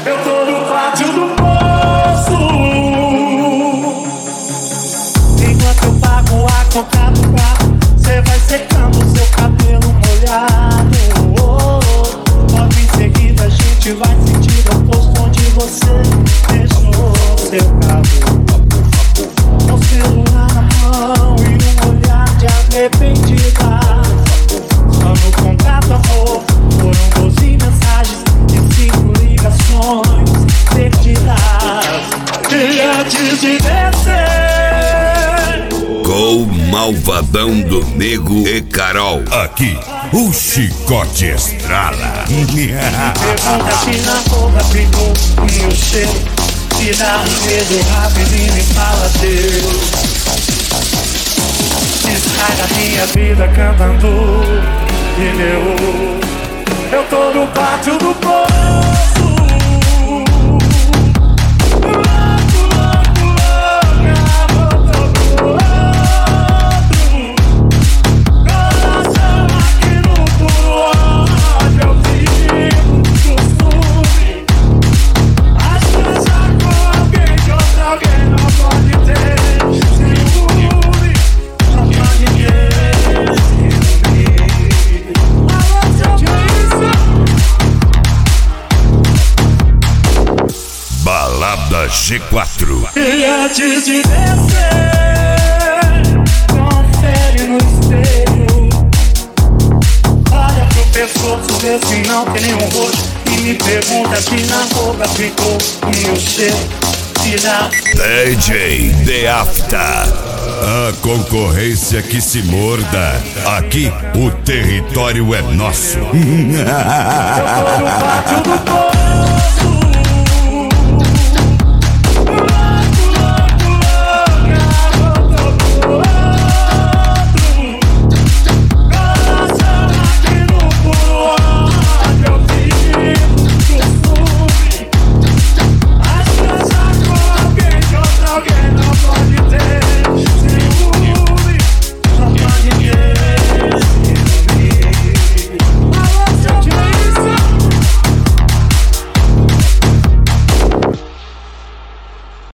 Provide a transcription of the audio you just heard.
Eu tô no pátio do poço. Enquanto eu pago a conta do carro, cê vai secando seu cabelo molhado. Logo em seguida a gente vai sentir o posto onde você deixou seu carro. Com o celular na mão e um olhar de arrependida. Só no contato, amor, foram 12 mensagens e 5 ligações perdidas. E antes de descer, com o Malvadão do Nego e Carol. Aqui, o chicote estrala. pergunta se na roupa ficou o meu cheiro. Se dá um beijo rapidinho e fala Deus. Estraga minha vida cantando pneu. Eu tô no pátio do poço. Coração aqui no pullover, eu vivo do costume. Acho que já com alguém que outra alguém não pode ter. Segure, não pode ter. Balada G4. E antes de descer, confere no espelho. Olha pro pescoço, vê se não tem nenhum roxo. E me pergunta se na roupa ficou o meu cheiro. Se dá DJ The After. A concorrência que se morda. Aqui o território é nosso. eu tô no pátio do poço.